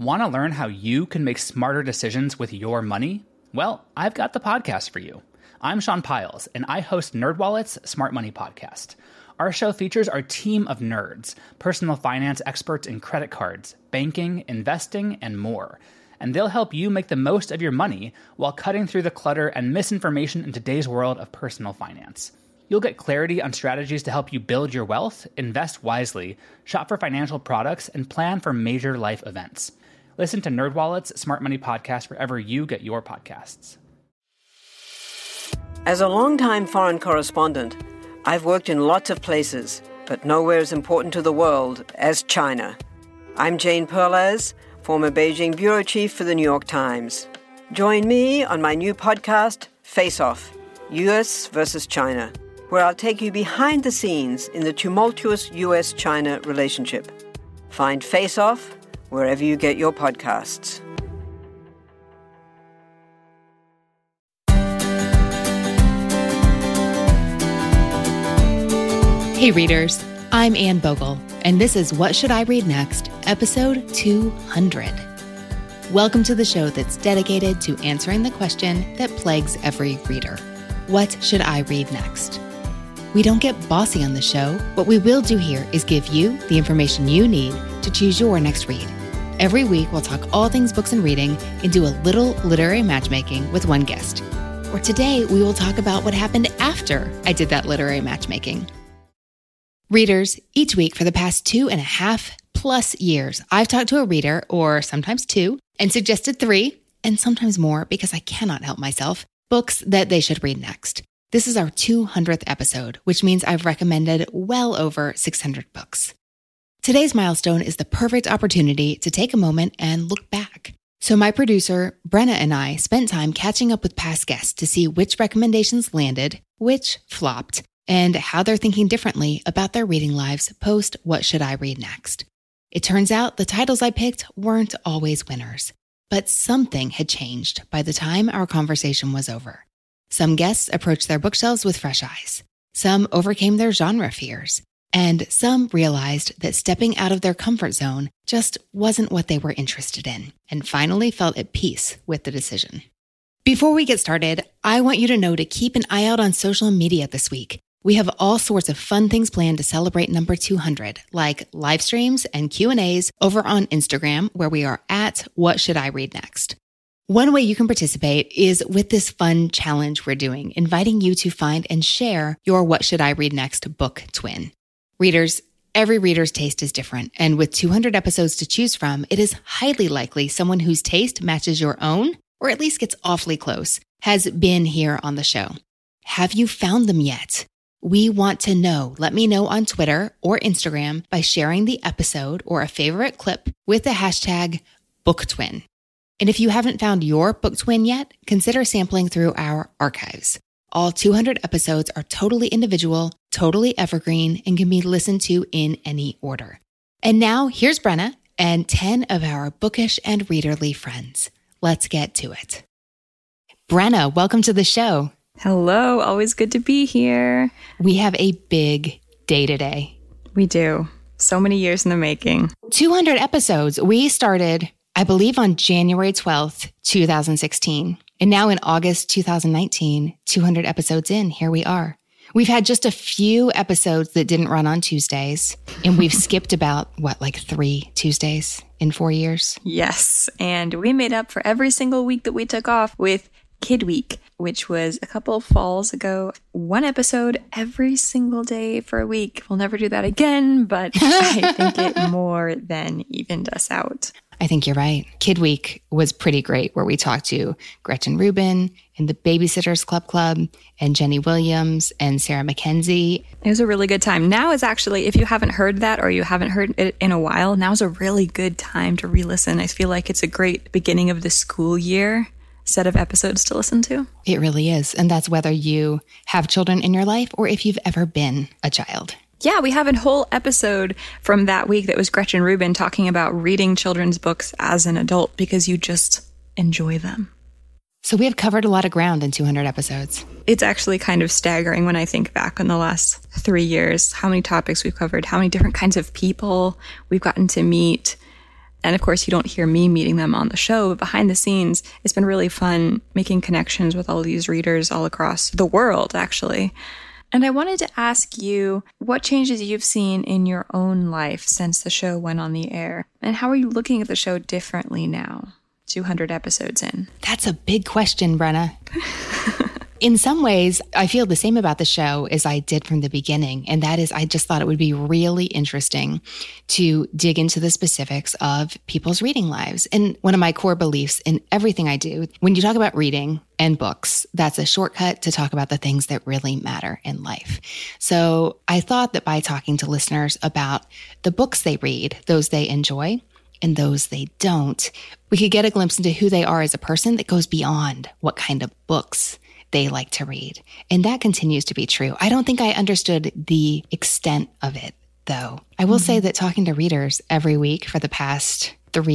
Want to learn how you can make smarter decisions with your money? Well, I've got the podcast for you. I'm Sean Piles, and I host NerdWallet's Smart Money Podcast. Our show features our team of nerds, personal finance experts in credit cards, banking, investing, and more. And they'll help you make the most of your money while cutting through the clutter and misinformation in today's world of personal finance. You'll get clarity on strategies to help you build your wealth, invest wisely, shop for financial products, and plan for major life events. Listen to NerdWallet's Smart Money Podcast wherever you get your podcasts. As a longtime foreign correspondent, I've worked in lots of places, but nowhere as important to the world as China. I'm Jane Perlez, former Beijing bureau chief for the New York Times. Join me on my new podcast, Face Off, U.S. versus China, where I'll take you behind the scenes in the tumultuous U.S.-China relationship. Find Face Off wherever you get your podcasts. Hey readers, I'm Anne Bogle, and this is What Should I Read Next, episode 200. Welcome to the show that's dedicated to answering the question that plagues every reader. What should I read next? We don't get bossy on the show. What we will do here is give you the information you need to choose your next read. Every week, we'll talk all things books and reading and do a little literary matchmaking with one guest. Or today, we will talk about what happened after I did that literary matchmaking. Readers, each week for the past 2.5+ years, I've talked to a reader, or sometimes two, and suggested 3, and sometimes more because I cannot help myself, books that they should read next. This is our 200th episode, which means I've recommended well over 600 books. Today's milestone is the perfect opportunity to take a moment and look back. So my producer, Brenna, and I spent time catching up with past guests to see which recommendations landed, which flopped, and how they're thinking differently about their reading lives post What Should I Read Next. It turns out the titles I picked weren't always winners, but something had changed by the time our conversation was over. Some guests approached their bookshelves with fresh eyes. Some overcame their genre fears, and some realized that stepping out of their comfort zone just wasn't what they were interested in, and finally felt at peace with the decision. Before we get started, I want you to know to keep an eye out on social media this week. We have all sorts of fun things planned to celebrate number 200, like live streams and Q&As over on Instagram, where we are at What Should I Read Next. One way you can participate is with this fun challenge we're doing, inviting you to find and share your What Should I Read Next book twin. Readers, every reader's taste is different, and with 200 episodes to choose from, it is highly likely someone whose taste matches your own, or at least gets awfully close, has been here on the show. Have you found them yet? We want to know. Let me know on Twitter or Instagram by sharing the episode or a favorite clip with the hashtag BookTwin. And if you haven't found your book twin yet, consider sampling through our archives. All 200 episodes are totally individual, totally evergreen, and can be listened to in any order. And now here's Brenna and 10 of our bookish and readerly friends. Let's get to it. Brenna, welcome to the show. Hello, always good to be here. We have a big day today. We do. So many years in the making. 200 episodes. We started, I believe, on January 12th, 2016. And now in August 2019, 200 episodes in, here we are. We've had just a few episodes that didn't run on Tuesdays, and we've skipped about, 3 Tuesdays in 4 years? Yes, and we made up for every single week that we took off with Kid Week, which was a couple of falls ago. 1 episode every single day for a week. We'll never do that again, but I think it more than evened us out. I think you're right. Kid Week was pretty great, where we talked to Gretchen Rubin and the Babysitters Club and Jenny Williams and Sarah Mackenzie. It was a really good time. Now is actually, if you haven't heard that or you haven't heard it in a while, now's a really good time to re-listen. I feel like it's a great beginning of the school year set of episodes to listen to. It really is. And that's whether you have children in your life or if you've ever been a child. Yeah, we have a whole episode from that week that was Gretchen Rubin talking about reading children's books as an adult because you just enjoy them. So we have covered a lot of ground in 200 episodes. It's actually kind of staggering when I think back on the last 3 years, how many topics we've covered, how many different kinds of people we've gotten to meet. And of course, you don't hear me meeting them on the show, but behind the scenes, it's been really fun making connections with all these readers all across the world, actually. And I wanted to ask you what changes you've seen in your own life since the show went on the air, and how are you looking at the show differently now, 200 episodes in? That's a big question, Brenna. In some ways, I feel the same about the show as I did from the beginning. And that is, I just thought it would be really interesting to dig into the specifics of people's reading lives. And one of my core beliefs in everything I do, when you talk about reading and books, that's a shortcut to talk about the things that really matter in life. So I thought that by talking to listeners about the books they read, those they enjoy, and those they don't, we could get a glimpse into who they are as a person that goes beyond what kind of books they like to read. And that continues to be true. I don't think I understood the extent of it, though. I will say that talking to readers every week for the past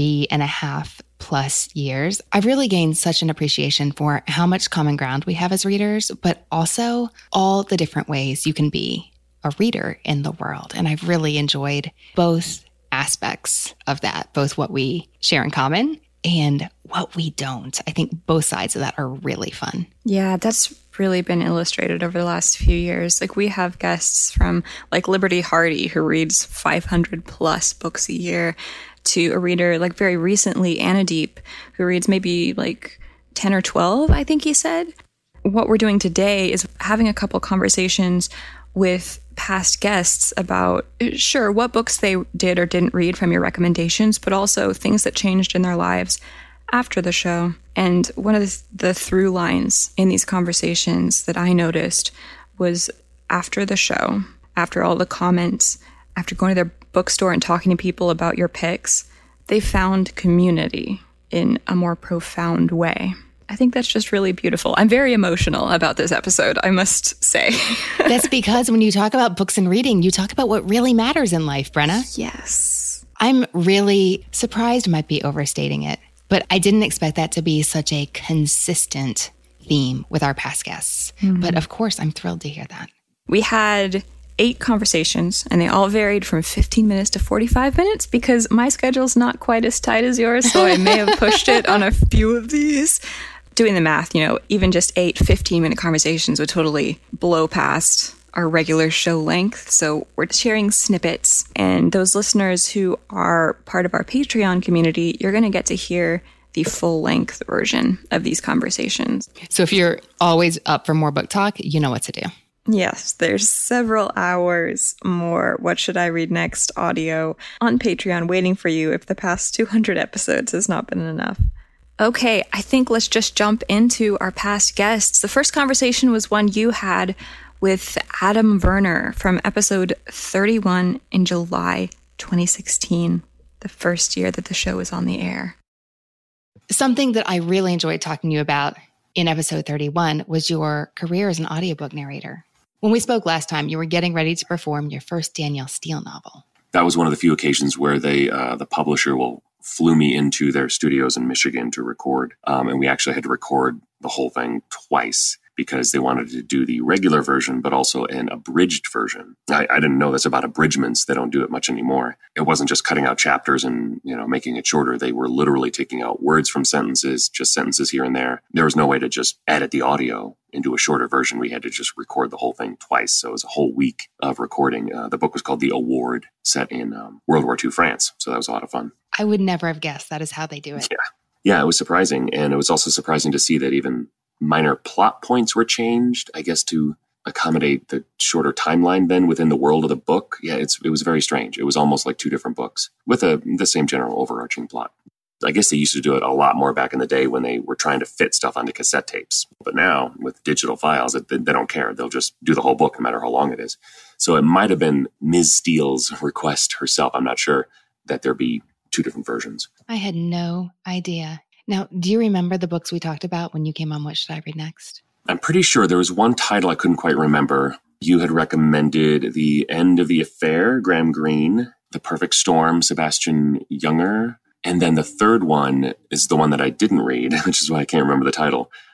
3.5+ years, I've really gained such an appreciation for how much common ground we have as readers, but also all the different ways you can be a reader in the world. And I've really enjoyed both aspects of that, both what we share in common and what we don't. I think both sides of that are really fun. Yeah, that's really been illustrated over the last few years. Like, we have guests from like Liberty Hardy, who reads 500 plus books a year, to a reader like very recently, Anadeep, who reads maybe like 10 or 12, I think he said. What we're doing today is having a couple conversations with past guests about, sure, what books they did or didn't read from your recommendations, but also things that changed in their lives after the show. And one of the through lines in these conversations that I noticed was after the show, after all the comments, after going to their bookstore and talking to people about your picks, they found community in a more profound way. I think that's just really beautiful. I'm very emotional about this episode, I must say. That's because when you talk about books and reading, you talk about what really matters in life, Brenna. Yes. I'm really surprised, might be overstating it, but I didn't expect that to be such a consistent theme with our past guests. But of course, I'm thrilled to hear that. We had 8 conversations, and they all varied from 15 minutes to 45 minutes because my schedule's not quite as tight as yours, so I may have pushed it on a few of these. Doing the math, even just 8 15-minute conversations would totally blow past our regular show length. So we're sharing snippets, and those listeners who are part of our Patreon community, you're going to get to hear the full-length version of these conversations. So if you're always up for more book talk, you know what to do. Yes, there's several hours more What Should I Read Next audio on Patreon waiting for you if the past 200 episodes has not been enough. Okay, I think let's just jump into our past guests. The first conversation was one you had with Adam Werner from episode 31 in July 2016, the first year that the show was on the air. Something that I really enjoyed talking to you about in episode 31 was your career as an audiobook narrator. When we spoke last time, you were getting ready to perform your first Danielle Steel novel. That was one of the few occasions where the publisher flew me into their studios in Michigan to record. And we actually had to record the whole thing twice because they wanted to do the regular version, but also an abridged version. I didn't know this about abridgments. They don't do it much anymore. It wasn't just cutting out chapters and, making it shorter. They were literally taking out words from sentences, just sentences here and there. There was no way to just edit the audio into a shorter version. We had to just record the whole thing twice. So it was a whole week of recording. The book was called The Award, set in World War II France. So that was a lot of fun. I would never have guessed that is how they do it. Yeah, it was surprising. And it was also surprising to see that even minor plot points were changed, I guess, to accommodate the shorter timeline then within the world of the book. Yeah, it was very strange. It was almost like 2 different books with the same general overarching plot. I guess they used to do it a lot more back in the day when they were trying to fit stuff onto cassette tapes. But now with digital files, they don't care. They'll just do the whole book no matter how long it is. So it might have been Ms. Steele's request herself, I'm not sure, that there be 2 different versions. I had no idea. Now, do you remember the books we talked about when you came on What Should I Read Next? I'm pretty sure there was one title I couldn't quite remember. You had recommended The End of the Affair, Graham Greene, The Perfect Storm, Sebastian Junger. And then the third one is the one that I didn't read, which is why I can't remember the title.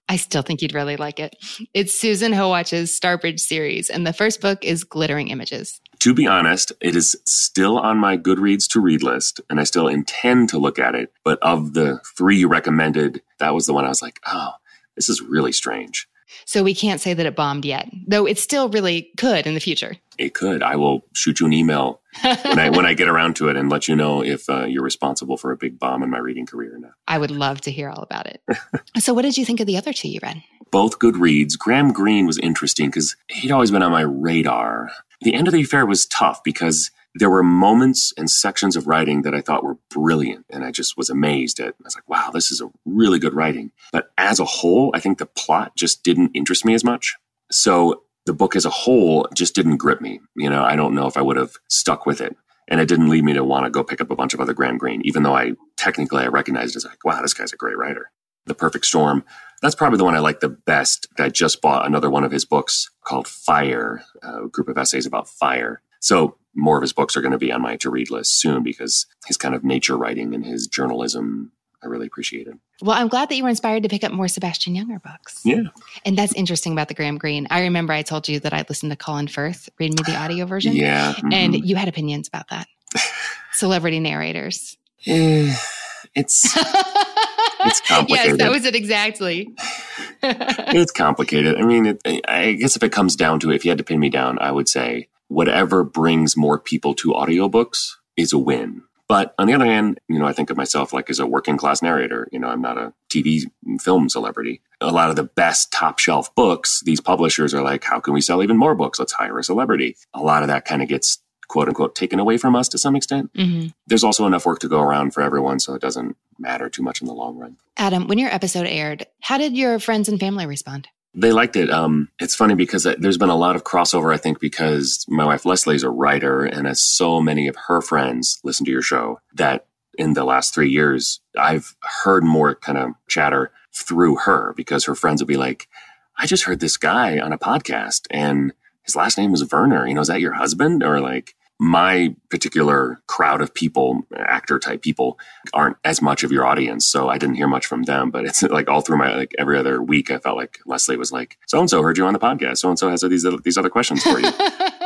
I still think you'd really like it. It's Susan Howatch's Starbridge series, and the first book is Glittering Images. To be honest, it is still on my Goodreads to read list, and I still intend to look at it. But of the 3 you recommended, that was the one I was like, oh, this is really strange. So we can't say that it bombed yet, though it still really could in the future. It could. I will shoot you an email when I get around to it and let you know if you're responsible for a big bomb in my reading career or not. I would love to hear all about it. So what did you think of the other 2 you read? Both good reads. Graham Greene was interesting because he'd always been on my radar. The End of the Affair was tough because there were moments and sections of writing that I thought were brilliant. And I just was amazed at. I was like, wow, this is a really good writing. But as a whole, I think the plot just didn't interest me as much. So the book as a whole just didn't grip me. I don't know if I would have stuck with it. And it didn't lead me to want to go pick up a bunch of other Graham Greene, even though I recognized it as like, wow, this guy's a great writer. The Perfect Storm. That's probably the one I like the best. I just bought another one of his books called Fire, a group of essays about fire. So more of his books are going to be on my to-read list soon because his kind of nature writing and his journalism, I really appreciate it. Well, I'm glad that you were inspired to pick up more Sebastian Junger books. Yeah. And that's interesting about the Graham Greene. I remember I told you that I listened to Colin Firth read me the audio version. Yeah. Mm-hmm. And you had opinions about that. Celebrity narrators. It's complicated. Yes, that was it exactly. It's complicated. I mean, I guess if it comes down to it, if you had to pin me down, I would say whatever brings more people to audiobooks is a win. But on the other hand, I think of myself like as a working class narrator. I'm not a TV film celebrity. A lot of the best top shelf books, these publishers are like, how can we sell even more books? Let's hire a celebrity. A lot of that kind of gets quote unquote taken away from us to some extent. Mm-hmm. There's also enough work to go around for everyone, so it doesn't matter too much in the long run. Adam, when your episode aired, how did your friends and family respond? They liked it. It's funny because there's been a lot of crossover, I think, because my wife Leslie is a writer, and as so many of her friends listen to your show, that in the last 3 years, I've heard more kind of chatter through her because her friends will be like, I just heard this guy on a podcast and his last name was Werner. Is that your husband? Or like my particular crowd of people, actor type people, aren't as much of your audience. So I didn't hear much from them, but it's like all through my, every other week, I felt like Leslie was like, so-and-so heard you on the podcast. So-and-so has these other questions for you.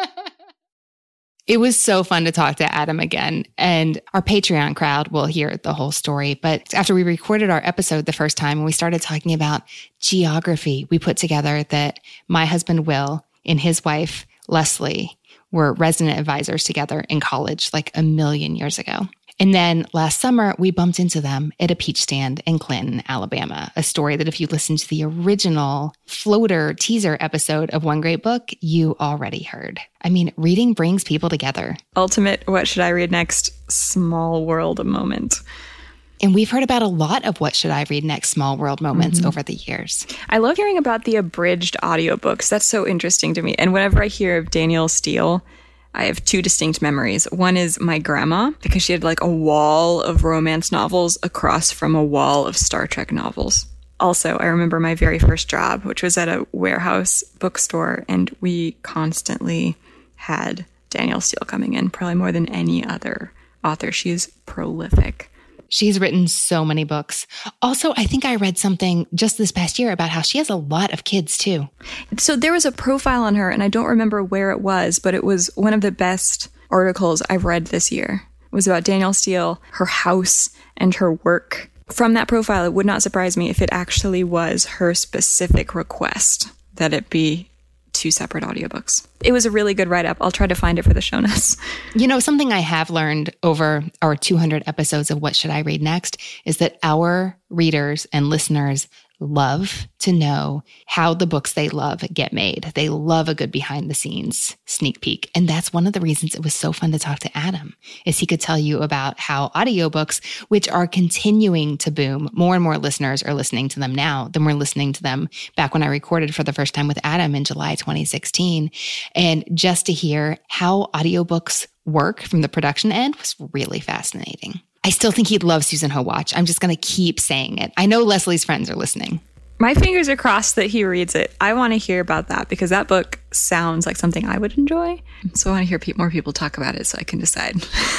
It was so fun to talk to Adam again, and our Patreon crowd will hear the whole story. But after we recorded our episode the first time and we started talking about geography, we put together that my husband, Will, and his wife, Leslie, were resident advisors together in college like a million years ago. And then last summer, we bumped into them at a peach stand in Clinton, Alabama, a story that if you listen to the original floater teaser episode of One Great Book, you already heard. I mean, reading brings people together. Ultimate, what should I read next? Small world moment. And we've heard about a lot of what should I read next small world moments over the years. I love hearing about the abridged audiobooks. That's so interesting to me. And whenever I hear of Danielle Steele, I have 2 distinct memories. One is my grandma, because she had like a wall of romance novels across from a wall of Star Trek novels. Also, I remember my very first job, which was at a warehouse bookstore, and we constantly had Danielle Steele coming in, probably more than any other author. She is prolific. She's written so many books. Also, I think I read something just this past year about how she has a lot of kids too. So there was a profile on her, and I don't remember where it was, but it was one of the best articles I've read this year. It was about Danielle Steele, her house, and her work. From that profile, it would not surprise me if it actually was her specific request that it be 2 separate audiobooks. It was a really good write-up. I'll try to find it for the show notes. Something I have learned over our 200 episodes of What Should I Read Next is that our readers and listeners love to know how the books they love get made. They love a good behind the scenes sneak peek. And that's one of the reasons it was so fun to talk to Adam, is he could tell you about how audiobooks, which are continuing to boom, more and more listeners are listening to them now than we're listening to them back when I recorded for the first time with Adam in July 2016. And just to hear how audiobooks work from the production end was really fascinating. I still think he'd love Susan Howatch. I'm just going to keep saying it. I know Leslie's friends are listening. My fingers are crossed that he reads it. I want to hear about that because that book sounds like something I would enjoy. So I want to hear more people talk about it so I can decide.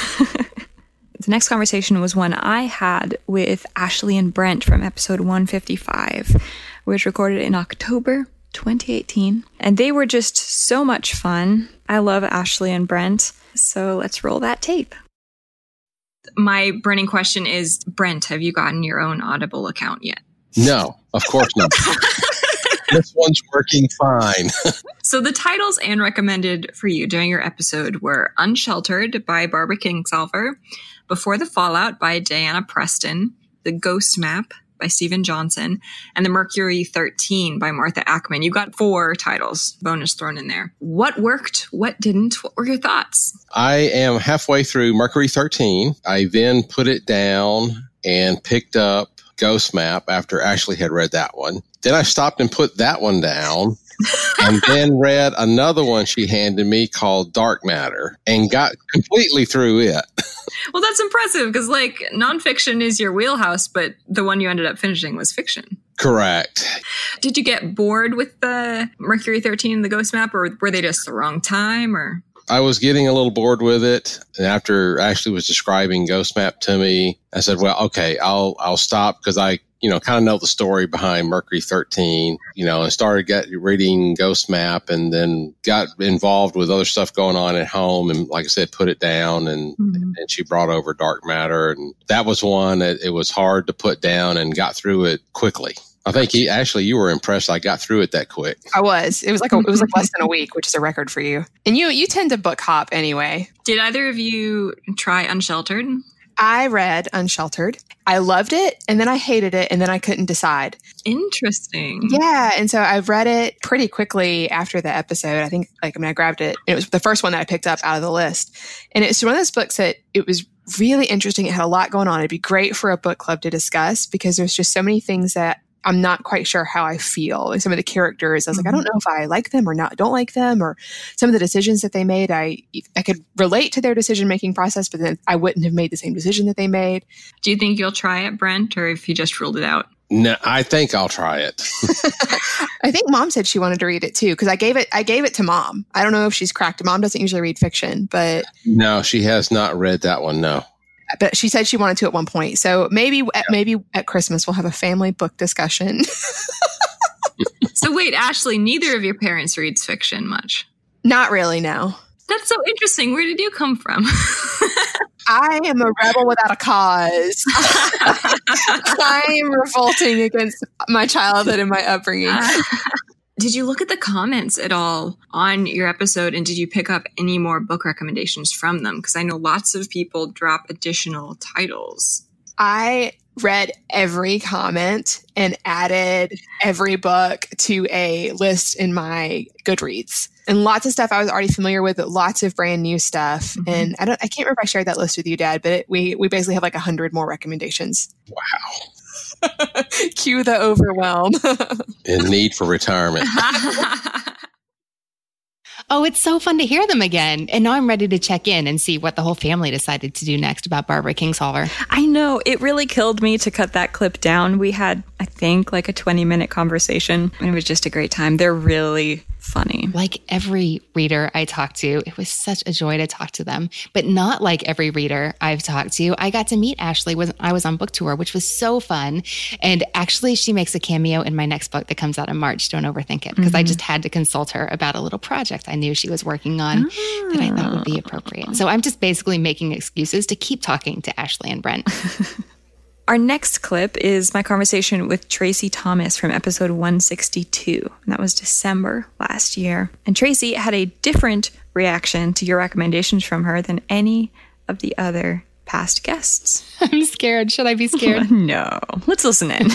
The next conversation was one I had with Ashley and Brent from episode 155. which recorded in October 2018. And they were just so much fun. I love Ashley and Brent, so let's roll that tape. My burning question is, Brent, have you gotten your own Audible account yet? No, of course not. This one's working fine. So the titles Anne recommended for you during your episode were Unsheltered by Barbara Kingsolver, Before the Fallout by Diana Preston, The Ghost Map by Stephen Johnson, and The Mercury 13 by Martha Ackman. You got 4 titles, bonus thrown in there. What worked? What didn't? What were your thoughts? I am halfway through Mercury 13. I then put it down and picked up Ghost Map after Ashley had read that one. Then I stopped and put that one down and then read another one she handed me called Dark Matter and got completely through it. Well, that's impressive because nonfiction is your wheelhouse, but the one you ended up finishing was fiction. Correct. Did you get bored with the Mercury 13 and the Ghost Map, or were they just the wrong time? Or I was getting a little bored with it. And after Ashley was describing Ghost Map to me, I said, well, okay, I'll stop because I kind of know the story behind Mercury 13, and started reading Ghost Map and then got involved with other stuff going on at home. And like I said, put it down and she brought over Dark Matter. And that was one that it was hard to put down and got through it quickly. I think Ashley, you were impressed I got through it that quick. I was. It was like less than a week, which is a record for you. And you tend to book hop anyway. Did either of you try Unsheltered? I read Unsheltered. I loved it, and then I hated it, and then I couldn't decide. Interesting. Yeah, and so I read it pretty quickly after the episode. I think, I grabbed it. It was the first one that I picked up out of the list. And it's one of those books that it was really interesting. It had a lot going on. It'd be great for a book club to discuss because there's just so many things that I'm not quite sure how I feel. And some of the characters, I was like, I don't know if I like them or not, don't like them, or some of the decisions that they made. I could relate to their decision-making process, but then I wouldn't have made the same decision that they made. Do you think you'll try it, Brent, or if you just ruled it out? No, I think I'll try it. I think Mom said she wanted to read it too, because I gave it to Mom. I don't know if she's cracked. Mom doesn't usually read fiction, but no, she has not read that one. No. But she said she wanted to at one point. So maybe at Christmas we'll have a family book discussion. So wait, Ashley, neither of your parents reads fiction much? Not really, no. That's so interesting. Where did you come from? I am a rebel without a cause. I am revolting against my childhood and my upbringing. Did you look at the comments at all on your episode, and did you pick up any more book recommendations from them? Because I know lots of people drop additional titles. I read every comment and added every book to a list in my Goodreads. And lots of stuff I was already familiar with, but lots of brand new stuff. Mm-hmm. And I can't remember if I shared that list with you, Dad, but we basically have 100 more recommendations. Wow. Cue the overwhelm. In need for retirement. Oh, it's so fun to hear them again. And now I'm ready to check in and see what the whole family decided to do next about Barbara Kingsolver. I know. It really killed me to cut that clip down. We had, I think, a 20-minute conversation. And it was just a great time. They're really funny. Like every reader I talked to, it was such a joy to talk to them. But not like every reader I've talked to. I got to meet Ashley when I was on book tour, which was so fun. And actually, she makes a cameo in my next book that comes out in March. Don't overthink it, because I just had to consult her about a little project I knew she was working on that I thought would be appropriate. So I'm just basically making excuses to keep talking to Ashley and Brent. Our next clip is my conversation with Tracy Thomas from episode 162. And that was December last year. And Tracy had a different reaction to your recommendations from her than any of the other past guests. I'm scared. Should I be scared? No. Let's listen in.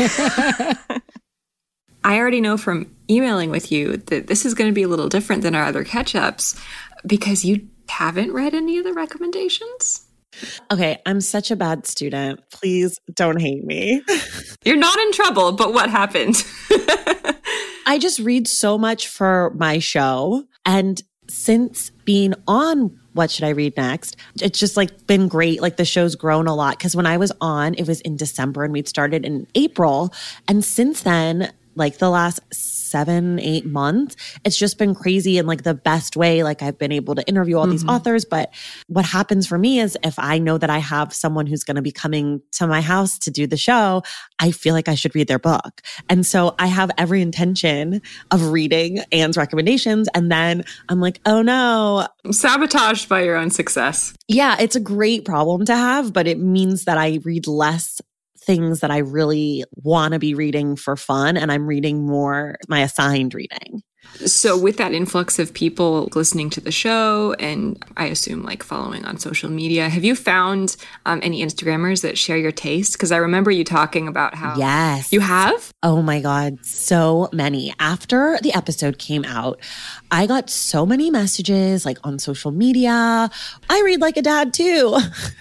I already know from emailing with you that this is going to be a little different than our other catch-ups because you haven't read any of the recommendations. Okay, I'm such a bad student. Please don't hate me. You're not in trouble, but what happened? I just read so much for my show. And since being on What Should I Read Next, it's just been great. The show's grown a lot. Because when I was on, it was in December and we'd started in April. And since then, like the last 7-8 months. It's just been crazy in like the best way. Like I've been able to interview all these authors. But what happens for me is if I know that I have someone who's going to be coming to my house to do the show, I feel like I should read their book. And so I have every intention of reading Anne's recommendations. And then I'm like, oh no. Sabotaged by your own success. Yeah, it's a great problem to have, but it means that I read less things that I really want to be reading for fun, and I'm reading more my assigned reading. So with that influx of people listening to the show and I assume like following on social media, have you found any Instagrammers that share your taste? Because I remember you talking about how— Yes. You have? Oh my God, so many. After the episode came out, I got so many messages like on social media. I read like a dad too.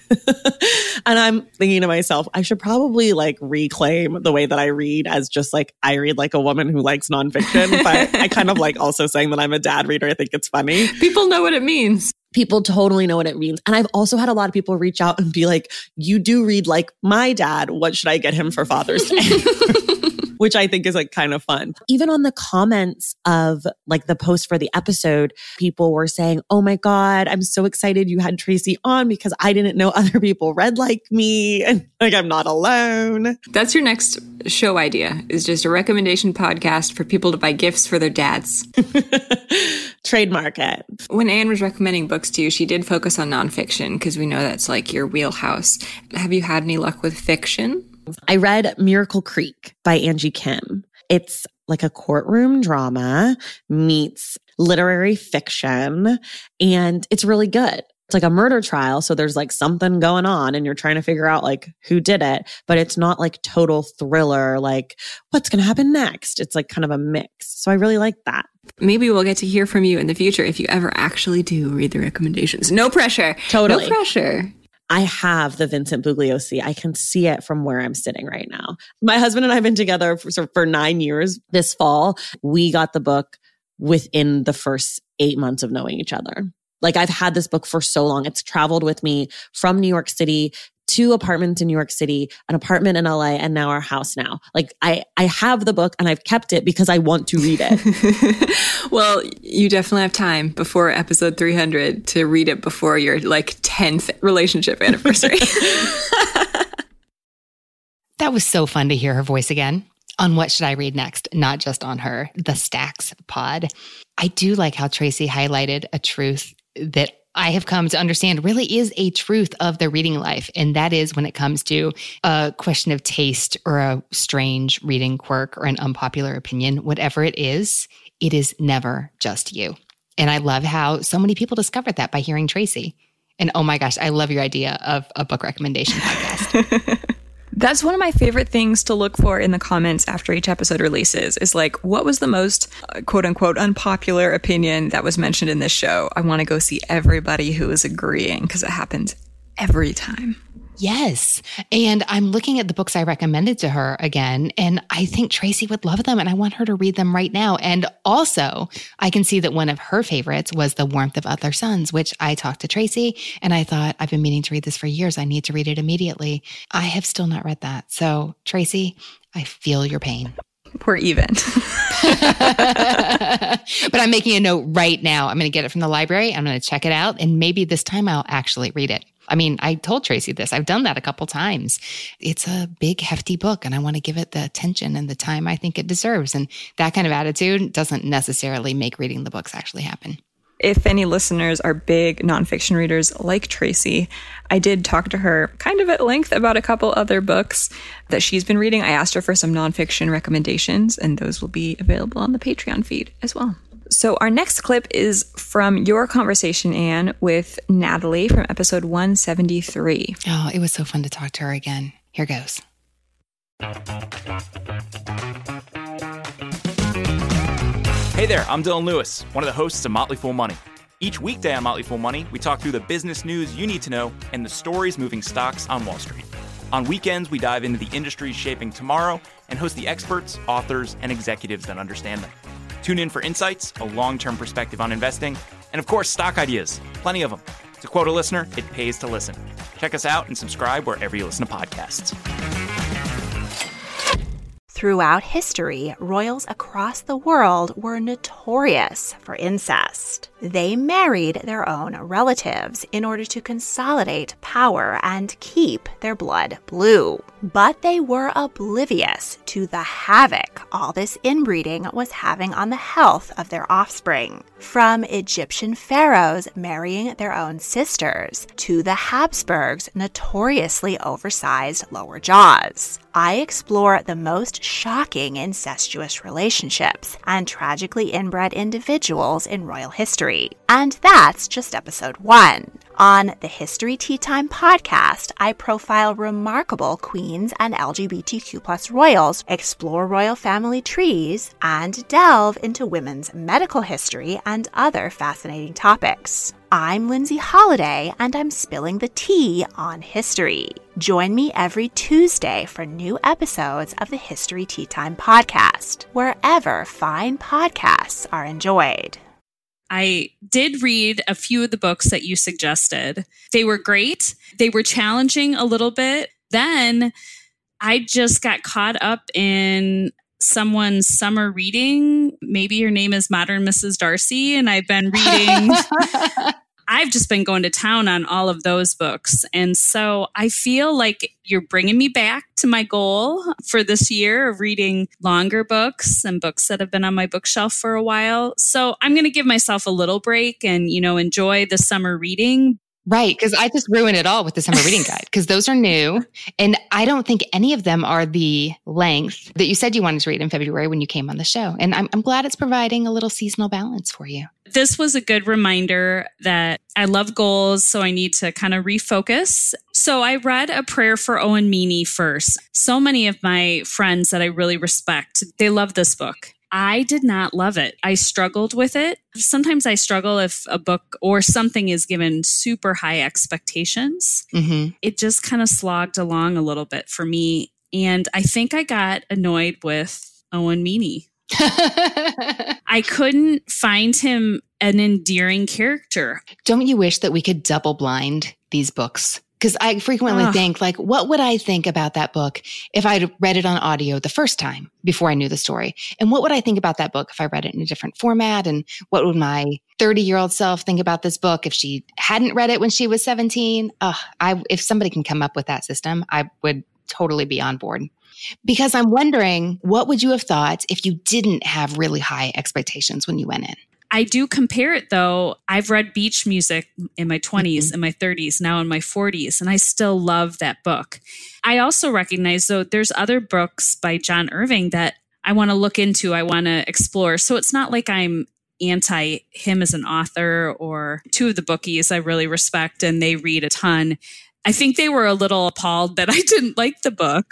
And I'm thinking to myself, I should probably like reclaim the way that I read as just like I read like a woman who likes nonfiction. But I kind of like also saying that I'm a dad reader. I think it's funny. People know what it means. People totally know what it means. And I've also had a lot of people reach out and be like, you do read like my dad. What should I get him for Father's Day? Which I think is like kind of fun. Even on the comments of like the post for the episode, people were saying, oh my God, I'm so excited you had Tracy on because I didn't know other people read like me. And like, I'm not alone. That's your next show idea, is just a recommendation podcast for people to buy gifts for their dads. Trademark it. When Anne was recommending books to you, she did focus on nonfiction because we know that's like your wheelhouse. Have you had any luck with fiction? I read Miracle Creek by Angie Kim. It's like a courtroom drama meets literary fiction, and it's really good. It's like a murder trial, so there's like something going on and you're trying to figure out like who did it, but it's not like total thriller, like what's going to happen next. It's like kind of a mix. So I really like that. Maybe we'll get to hear from you in the future if you ever actually do read the recommendations. No pressure. Totally. No pressure. I have the Vincent Bugliosi. I can see it from where I'm sitting right now. My husband and I have been together for 9 years. This fall, we got the book within the first 8 months of knowing each other. Like I've had this book for so long. It's traveled with me from New York City, 2 apartments in New York City, an apartment in LA, and now our house now. Like I have the book and I've kept it because I want to read it. Well, you definitely have time before episode 300 to read it before your like 10th relationship anniversary. That was so fun to hear her voice again on What Should I Read Next, not just on her The Stacks pod. I do like how Tracy highlighted a truth that I have come to understand really is a truth of the reading life. And that is when it comes to a question of taste or a strange reading quirk or an unpopular opinion, whatever it is never just you. And I love how so many people discovered that by hearing Tracy. And oh my gosh, I love your idea of a book recommendation podcast. That's one of my favorite things to look for in the comments after each episode releases is like, what was the most quote unquote unpopular opinion that was mentioned in this show? I want to go see everybody who is agreeing because it happens every time. Yes. And I'm looking at the books I recommended to her again, and I think Tracy would love them and I want her to read them right now. And also, I can see that one of her favorites was The Warmth of Other Suns, which I talked to Tracy and I thought, I've been meaning to read this for years. I need to read it immediately. I have still not read that. So Tracy, I feel your pain. We're even. But I'm making a note right now. I'm going to get it from the library. I'm going to check it out. And maybe this time I'll actually read it. I mean, I told Tracy this. I've done that a couple times. It's a big, hefty book, and I want to give it the attention and the time I think it deserves. And that kind of attitude doesn't necessarily make reading the books actually happen. If any listeners are big nonfiction readers like Tracy, I did talk to her kind of at length about a couple other books that she's been reading. I asked her for some nonfiction recommendations, and those will be available on the Patreon feed as well. So our next clip is from your conversation, Anne, with Natalie from episode 173. Oh, it was so fun to talk to her again. Here goes. Hey there, I'm Dylan Lewis, one of the hosts of Motley Fool Money. Each weekday on Motley Fool Money, we talk through the business news you need to know and the stories moving stocks on Wall Street. On weekends, we dive into the industries shaping tomorrow and host the experts, authors, and executives that understand them. Tune in for insights, a long-term perspective on investing, and of course, stock ideas. Plenty of them. To quote a listener, it pays to listen. Check us out and subscribe wherever you listen to podcasts. Throughout history, royals across the world were notorious for incest. They married their own relatives in order to consolidate power and keep their blood blue. But they were oblivious to the havoc all this inbreeding was having on the health of their offspring. From Egyptian pharaohs marrying their own sisters to the Habsburgs' notoriously oversized lower jaws, I explore the most shocking incestuous relationships and tragically inbred individuals in royal history. And that's just episode 1. On the History Tea Time podcast, I profile remarkable queens and LGBTQ+ royals, explore royal family trees, and delve into women's medical history and other fascinating topics. I'm Lindsay Holiday, and I'm spilling the tea on history. Join me every Tuesday for new episodes of the History Tea Time podcast, wherever fine podcasts are enjoyed. I did read a few of the books that you suggested. They were great. They were challenging a little bit. Then I just got caught up in someone's summer reading. Maybe her name is Modern Mrs. Darcy, and I've been reading... I've just been going to town on all of those books. And so I feel like you're bringing me back to my goal for this year of reading longer books and books that have been on my bookshelf for a while. So I'm going to give myself a little break and, enjoy the summer reading. Right, because I just ruined it all with the summer reading guide because those are new. And I don't think any of them are the length that you said you wanted to read in February when you came on the show. And I'm glad it's providing a little seasonal balance for you. This was a good reminder that I love goals, so I need to kind of refocus. So I read A Prayer for Owen Meany first. So many of my friends that I really respect, they love this book. I did not love it. I struggled with it. Sometimes I struggle if a book or something is given super high expectations. Mm-hmm. It just kind of slogged along a little bit for me. And I think I got annoyed with Owen Meany. I couldn't find him an endearing character. Don't you wish that we could double blind these books? Because I frequently think, what would I think about that book if I'd read it on audio the first time before I knew the story? And what would I think about that book if I read it in a different format? And what would my 30-year-old self think about this book if she hadn't read it when she was 17? If somebody can come up with that system, I would totally be on board. Because I'm wondering, what would you have thought if you didn't have really high expectations when you went in? I do compare it, though. I've read beach music in my 20s, in my 30s, now in my 40s, and I still love that book. I also recognize, though, there's other books by John Irving that I want to look into, I want to explore. So it's not like I'm anti him as an author, or two of the bookies I really respect, and they read a ton. I think they were a little appalled that I didn't like the book.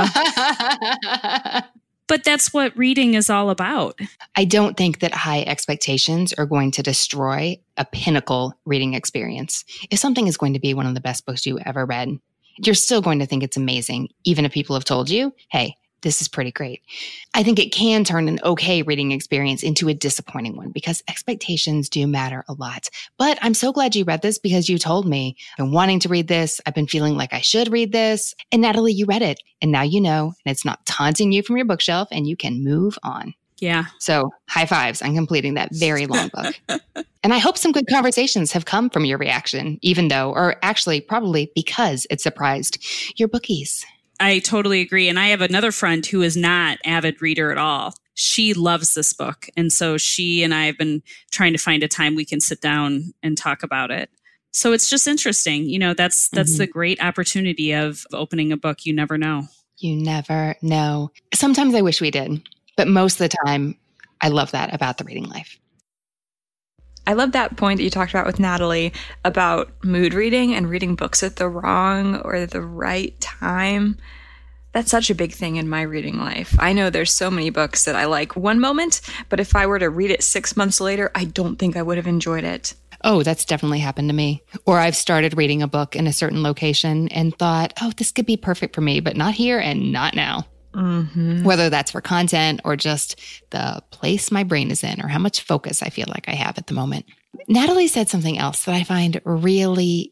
But that's what reading is all about. I don't think that high expectations are going to destroy a pinnacle reading experience. If something is going to be one of the best books you ever read, you're still going to think it's amazing, even if people have told you, hey, this is pretty great. I think it can turn an okay reading experience into a disappointing one because expectations do matter a lot. But I'm so glad you read this because you told me, I've been wanting to read this. I've been feeling like I should read this. And Natalie, you read it. And now you know, and it's not taunting you from your bookshelf and you can move on. Yeah. So high fives on completing that very long book. And I hope some good conversations have come from your reaction, even though, or actually probably because it surprised your bookies. I totally agree. And I have another friend who is not an avid reader at all. She loves this book. And so she and I have been trying to find a time we can sit down and talk about it. So it's just interesting. That's the great opportunity of opening a book. You never know. You never know. Sometimes I wish we did, but most of the time, I love that about the reading life. I love that point that you talked about with Natalie about mood reading and reading books at the wrong or the right time. That's such a big thing in my reading life. I know there's so many books that I like one moment, but if I were to read it 6 months later, I don't think I would have enjoyed it. Oh, that's definitely happened to me. Or I've started reading a book in a certain location and thought, oh, this could be perfect for me, but not here and not now. Mm-hmm. Whether that's for content or just the place my brain is in or how much focus I feel like I have at the moment. Natalie said something else that I find really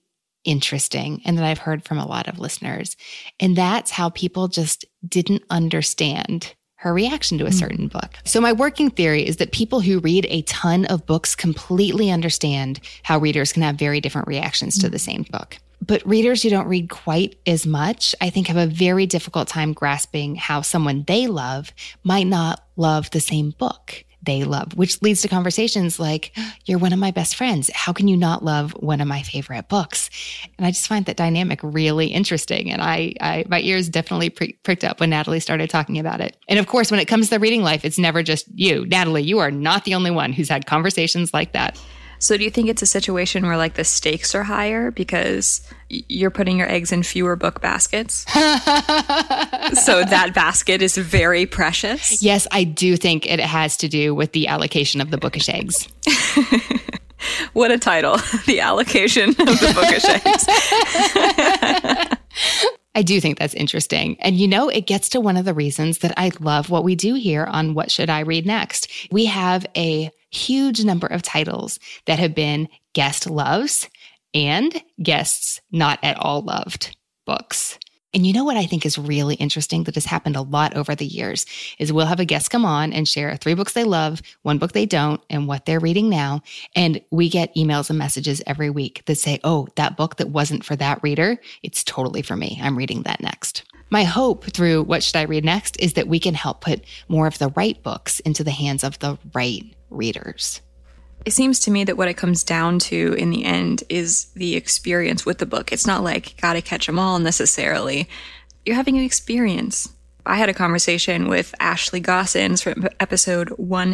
interesting and that I've heard from a lot of listeners. And that's how people just didn't understand her reaction to a certain book. So my working theory is that people who read a ton of books completely understand how readers can have very different reactions to the same book. But readers who don't read quite as much, I think, have a very difficult time grasping how someone they love might not love the same book they love, which leads to conversations like, you're one of my best friends. How can you not love one of my favorite books? And I just find that dynamic really interesting. And my ears definitely pricked up when Natalie started talking about it. And of course, when it comes to the reading life, it's never just you. Natalie, you are not the only one who's had conversations like that. So do you think it's a situation where like the stakes are higher because you're putting your eggs in fewer book baskets? So that basket is very precious? Yes, I do think it has to do with the allocation of the bookish eggs. What a title. The allocation of the bookish eggs. I do think that's interesting. And it gets to one of the reasons that I love what we do here on What Should I Read Next? We have a huge number of titles that have been guest loves and guests not at all loved books. And what I think is really interesting that has happened a lot over the years is we'll have a guest come on and share 3 books they love, 1 book they don't, and what they're reading now. And we get emails and messages every week that say, oh, that book that wasn't for that reader, it's totally for me. I'm reading that next. My hope through What Should I Read Next is that we can help put more of the right books into the hands of the right readers. It seems to me that what it comes down to in the end is the experience with the book. It's not like gotta catch them all necessarily. You're having an experience. I had a conversation with Ashley Gossens from episode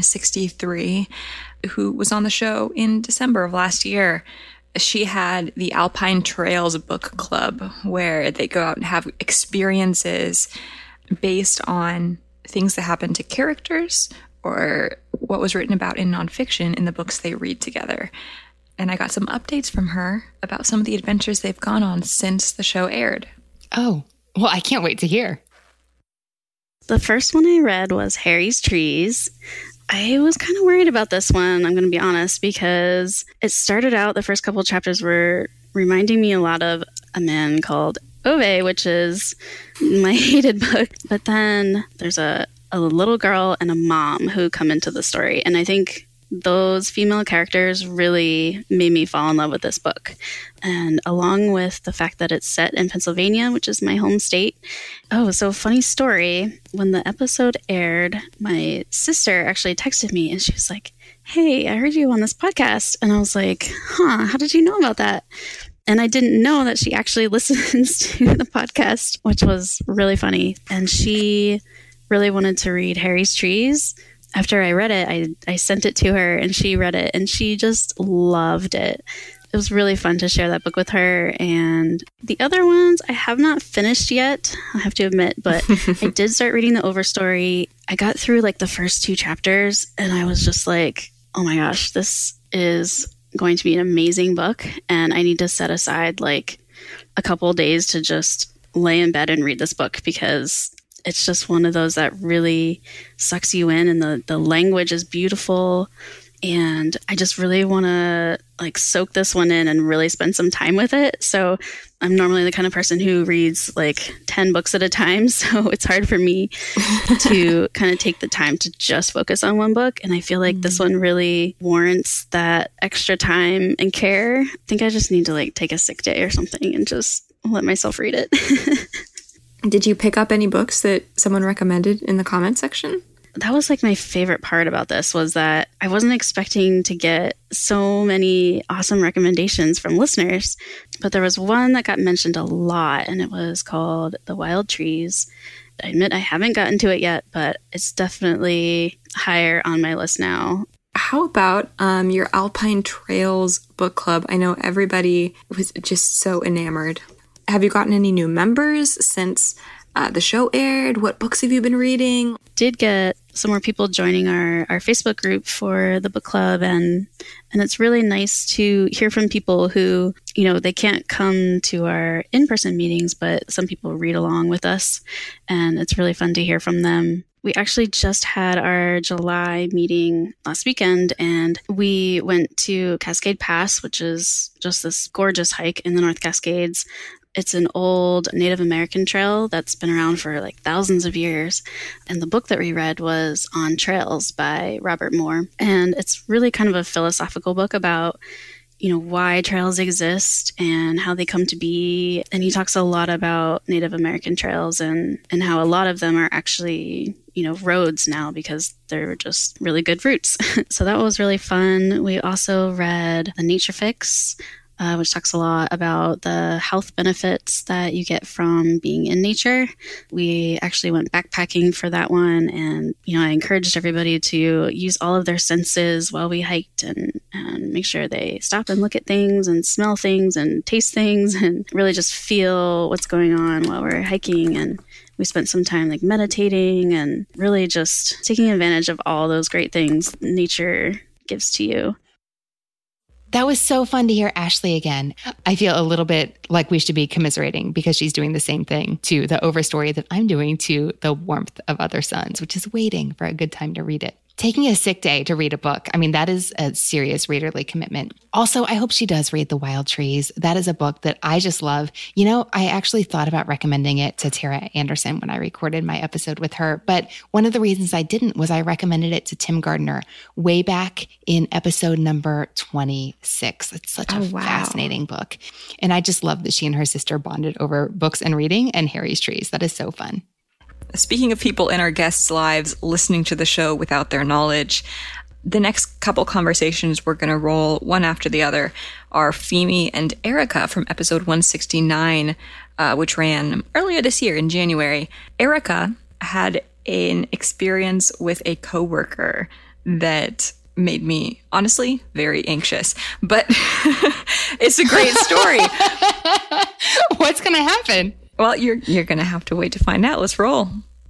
163, who was on the show in December of last year. She had the Alpine Trails Book Club where they go out and have experiences based on things that happen to characters or what was written about in nonfiction in the books they read together. And I got some updates from her about some of the adventures they've gone on since the show aired. Oh, well, I can't wait to hear. The first one I read was Harry's Trees. I was kind of worried about this one, I'm going to be honest, because it started out, the first couple chapters were reminding me a lot of A Man Called Ove, which is my hated book. But then there's a little girl and a mom who come into the story. And I think those female characters really made me fall in love with this book. And along with the fact that it's set in Pennsylvania, which is my home state. Oh, so funny story. When the episode aired, my sister actually texted me and she was like, hey, I heard you on this podcast. And I was like, how did you know about that? And I didn't know that she actually listens to the podcast, which was really funny. And she really wanted to read Harry's Trees. After I read it, I sent it to her and she read it and she just loved it. It was really fun to share that book with her. And the other ones I have not finished yet, I have to admit, but I did start reading the Overstory. I got through like the first 2 chapters and I was just like, oh my gosh, this is going to be an amazing book. And I need to set aside like a couple days to just lay in bed and read this book because it's just one of those that really sucks you in, and the language is beautiful. And I just really want to like soak this one in and really spend some time with it. So I'm normally the kind of person who reads like 10 books at a time. So it's hard for me to kind of take the time to just focus on one book. And I feel like this one really warrants that extra time and care. I think I just need to like take a sick day or something and just let myself read it. Did you pick up any books that someone recommended in the comment section? That was like my favorite part about this was that I wasn't expecting to get so many awesome recommendations from listeners, but there was one that got mentioned a lot and it was called The Wild Trees. I admit I haven't gotten to it yet, but it's definitely higher on my list now. How about your Alpine Trails book club? I know everybody was just so enamored. Have you gotten any new members since the show aired? What books have you been reading? Did get some more people joining our Facebook group for the book club, and it's really nice to hear from people who, you know, they can't come to our in-person meetings, but some people read along with us, and it's really fun to hear from them. We actually just had our July meeting last weekend, and we went to Cascade Pass, which is just this gorgeous hike in the North Cascades. It's an old Native American trail that's been around for like thousands of years. And the book that we read was On Trails by Robert Moore. And it's really kind of a philosophical book about, why trails exist and how they come to be. And he talks a lot about Native American trails and how a lot of them are actually, roads now because they're just really good routes. So that was really fun. We also read The Nature Fix, which talks a lot about the health benefits that you get from being in nature. We actually went backpacking for that one, and I encouraged everybody to use all of their senses while we hiked and make sure they stop and look at things and smell things and taste things and really just feel what's going on while we're hiking. And we spent some time like meditating and really just taking advantage of all those great things nature gives to you. That was so fun to hear Ashley again. I feel a little bit like we should be commiserating because she's doing the same thing to the overstory that I'm doing to The Warmth of Other Suns, which is waiting for a good time to read it. Taking a sick day to read a book, that is a serious readerly commitment. Also, I hope she does read The Wild Trees. That is a book that I just love. I actually thought about recommending it to Tara Anderson when I recorded my episode with her, but one of the reasons I didn't was I recommended it to Tim Gardner way back in episode number 26. It's such a fascinating book. And I just love that she and her sister bonded over books and reading and Harry's Trees. That is so fun. Speaking of people in our guests' lives listening to the show without their knowledge, the next couple conversations we're going to roll one after the other are Femi and Erica from episode 169, which ran earlier this year in January. Erica had an experience with a coworker that made me, honestly, very anxious. But it's a great story. What's going to happen? Well, you're going to have to wait to find out. Let's roll.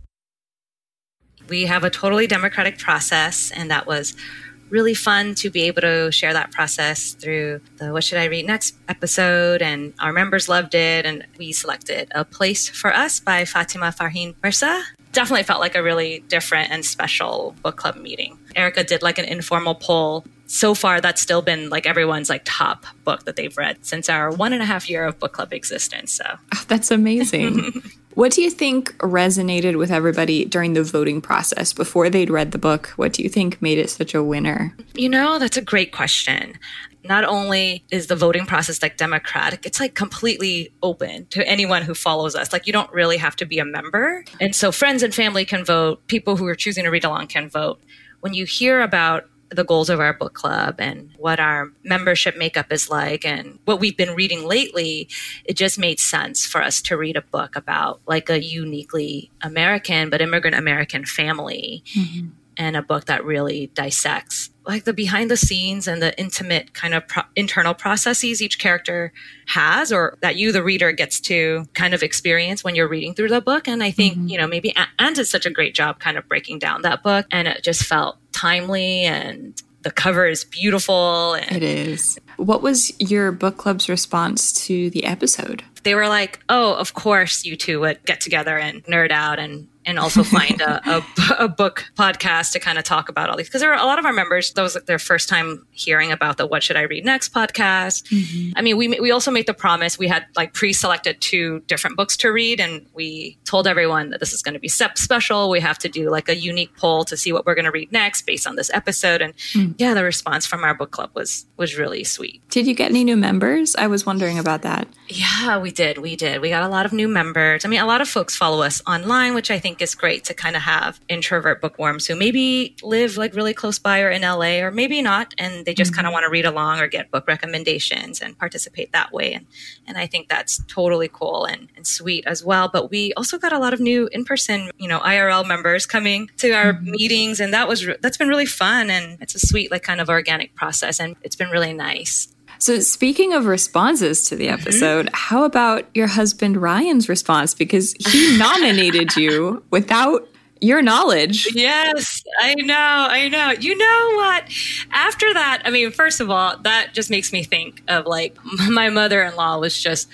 We have a totally democratic process, and that was really fun to be able to share that process through the What Should I Read Next episode, and our members loved it, and we selected A Place for Us by Fatima Farheen Mirza. Definitely felt like a really different and special book club meeting. Erica did like an informal poll. So far, that's still been like everyone's like top book that they've read since our 1.5 year of book club existence. So that's amazing. What do you think resonated with everybody during the voting process before they'd read the book? What do you think made it such a winner? That's a great question. Not only is the voting process like democratic, it's like completely open to anyone who follows us. Like you don't really have to be a member. And so friends and family can vote. People who are choosing to read along can vote. When you hear about the goals of our book club and what our membership makeup is like and what we've been reading lately, it just made sense for us to read a book about like a uniquely American but immigrant American family, and a book that really dissects like the behind the scenes and the intimate kind of internal processes each character has, or that you, the reader, gets to kind of experience when you're reading through the book. And I think, maybe Anne did such a great job kind of breaking down that book, and it just felt timely, and the cover is beautiful. And it is. What was your book club's response to the episode? They were like, oh, of course you two would get together and nerd out and also find a book podcast to kind of talk about all these. Because there were a lot of our members, that was like their first time hearing about the What Should I Read Next podcast. I mean, we also made the promise. We had like pre-selected 2 different books to read, and we told everyone that this is going to be special. We have to do like a unique poll to see what we're going to read next based on this episode. And yeah, the response from our book club was really sweet. Did you get any new members? I was wondering about that. Yeah, we did. We got a lot of new members. I mean, a lot of folks follow us online, which I think is great to kind of have introvert bookworms who maybe live like really close by or in LA, or maybe not, and they just kind of want to read along or get book recommendations and participate that way. And I think that's totally cool and sweet as well. But we also got a lot of new in-person, IRL members coming to our meetings, and that's been really fun, and it's a sweet like kind of organic process, and it's been really nice. So speaking of responses to the episode, how about your husband Ryan's response? Because he nominated you without your knowledge. Yes, I know. You know what? After that, I mean, first of all, that just makes me think of like my mother-in-law was just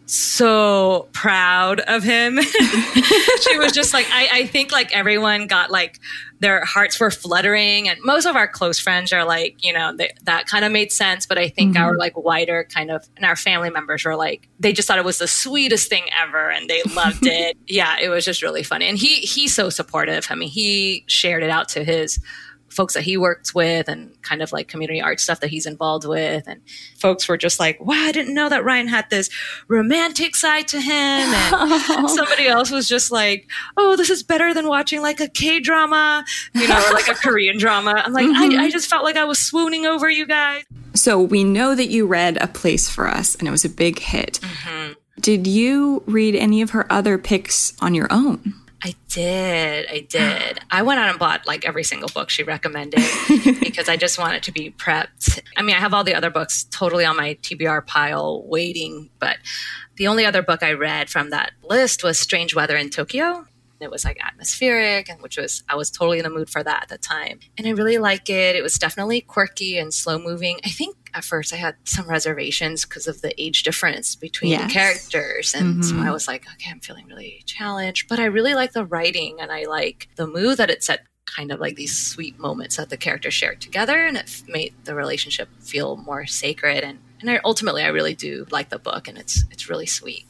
so proud of him. She was just like, I think like everyone got like their hearts were fluttering, and most of our close friends are like, you know, that kind of made sense. But I think our like wider kind of, and our family members were like, they just thought it was the sweetest thing ever and they loved it. Yeah, it was just really funny. And he's so supportive. I mean, he shared it out to his folks that he works with and kind of like community art stuff that he's involved with. And folks were just like, wow, I didn't know that Ryan had this romantic side to him. And somebody else was just like, oh, this is better than watching like a K-drama, you know, or like a Korean drama. I'm like, I just felt like I was swooning over you guys. So we know that you read A Place for Us and it was a big hit. Did you read any of her other picks on your own? I did. I went out and bought like every single book she recommended because I just wanted to be prepped. I mean, I have all the other books totally on my TBR pile waiting, but the only other book I read from that list was Strange Weather in Tokyo. It was like atmospheric, and I was totally in the mood for that at the time. And I really like it. It was definitely quirky and slow moving. I think at first I had some reservations because of the age difference between the characters. And so I was like, okay, I'm feeling really challenged. But I really like the writing, and I like the mood that it set, kind of like these sweet moments that the characters shared together. And it made the relationship feel more sacred. And ultimately, I really do like the book, and it's really sweet.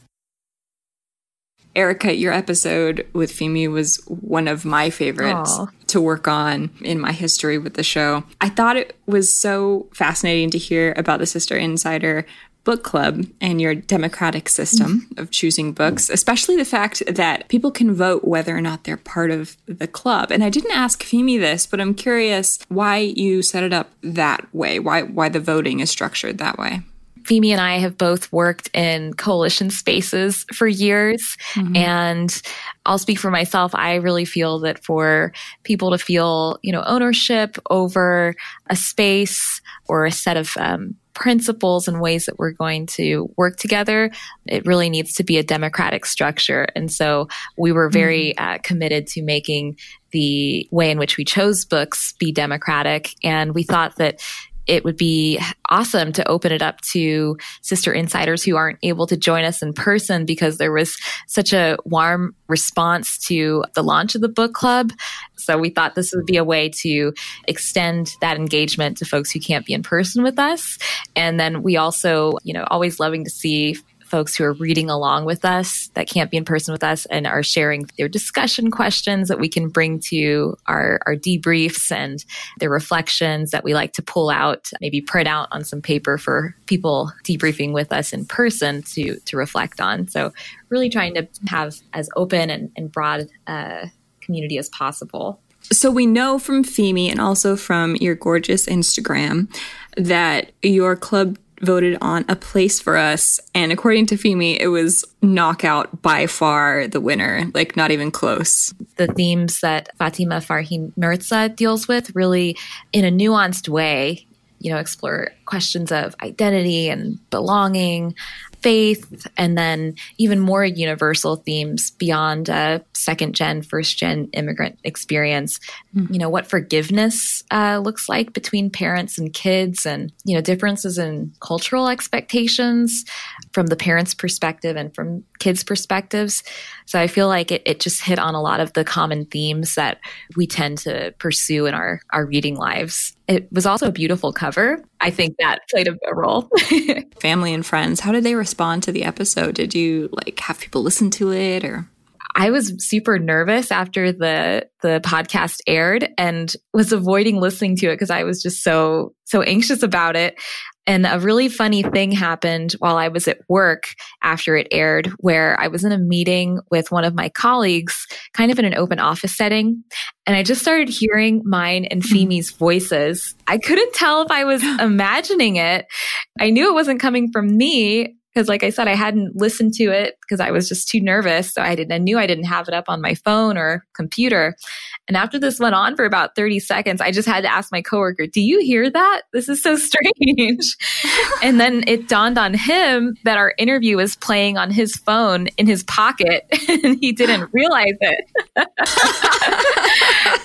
Erica, your episode with Femi was one of my favorites to work on in my history with the show. I thought it was so fascinating to hear about the Sister Insider book club and your democratic system of choosing books, especially the fact that people can vote whether or not they're part of the club. And I didn't ask Femi this, but I'm curious why you set it up that way, why the voting is structured that way. Femi and I have both worked in coalition spaces for years. And I'll speak for myself. I really feel that for people to feel, ownership over a space or a set of principles and ways that we're going to work together, it really needs to be a democratic structure. And so we were very committed to making the way in which we chose books be democratic. And we thought that it would be awesome to open it up to Sister Insiders who aren't able to join us in person, because there was such a warm response to the launch of the book club. So we thought this would be a way to extend that engagement to folks who can't be in person with us. And then we also, always loving to see folks who are reading along with us that can't be in person with us and are sharing their discussion questions that we can bring to our debriefs and their reflections that we like to pull out, maybe print out on some paper for people debriefing with us in person to reflect on. So really trying to have as open and broad community as possible. So we know from Femi and also from your gorgeous Instagram that your club voted on A Place for Us. And according to Femi, it was knockout by far the winner, like not even close. The themes that Fatima Farhi Mirza deals with really in a nuanced way, explore questions of identity and belonging, faith, and then even more universal themes beyond a second-gen, first-gen immigrant experience. What forgiveness looks like between parents and kids, and, differences in cultural expectations from the parents' perspective and from kids' perspectives. So I feel like it just hit on a lot of the common themes that we tend to pursue in our reading lives. It was also a beautiful cover. I think that played a role. Family and friends, how did they respond to the episode? Did you have people listen to it, or? I was super nervous after the podcast aired and was avoiding listening to it because I was just so anxious about it. And a really funny thing happened while I was at work after it aired, where I was in a meeting with one of my colleagues, kind of in an open office setting. And I just started hearing mine and Femi's voices. I couldn't tell if I was imagining it. I knew it wasn't coming from me, because like I said, I hadn't listened to it because I was just too nervous. So I knew I didn't have it up on my phone or computer. And after this went on for about 30 seconds, I just had to ask my coworker, do you hear that? This is so strange. And then it dawned on him that our interview was playing on his phone in his pocket and he didn't realize it. So I was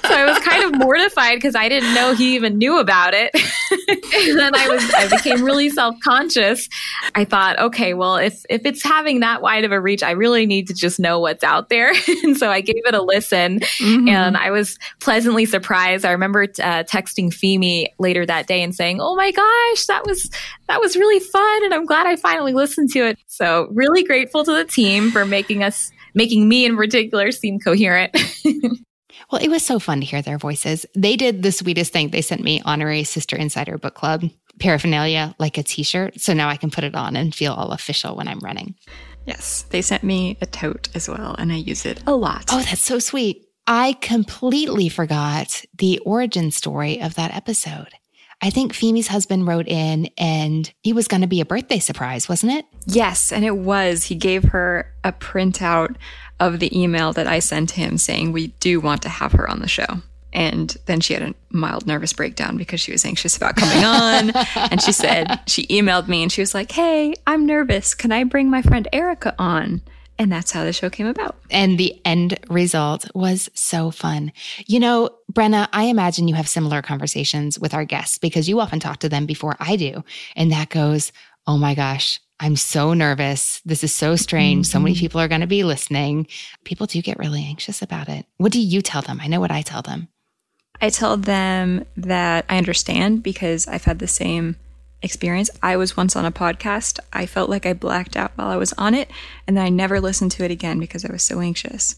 kind of mortified because I didn't know he even knew about it. And then I became really self-conscious. I thought, okay, well, if it's having that wide of a reach, I really need to just know what's out there. And so I gave it a listen, and I was pleasantly surprised. I remember texting Femi later that day and saying, "Oh my gosh, that was really fun, and I'm glad I finally listened to it." So really grateful to the team for making me in particular seem coherent. Well, it was so fun to hear their voices. They did the sweetest thing. They sent me honorary Sister Insider Book Club paraphernalia, like a t-shirt. So now I can put it on and feel all official when I'm running. Yes, they sent me a tote as well, and I use it a lot. Oh, that's so sweet. I completely forgot the origin story of that episode. I think Femi's husband wrote in, and he was going to be a birthday surprise, wasn't it? Yes, and it was. He gave her a printout of the email that I sent him saying we do want to have her on the show. And then she had a mild nervous breakdown because she was anxious about coming on. And she emailed me and she was like, "Hey, I'm nervous. Can I bring my friend Erica on?" And that's how the show came about. And the end result was so fun. You know, Brenna, I imagine you have similar conversations with our guests because you often talk to them before I do. And that goes, "Oh my gosh, I'm so nervous. This is so strange. So many people are going to be listening." People do get really anxious about it. What do you tell them? I know what I tell them. I tell them that I understand because I've had the same experience. I was once on a podcast. I felt like I blacked out while I was on it, and then I never listened to it again because I was so anxious.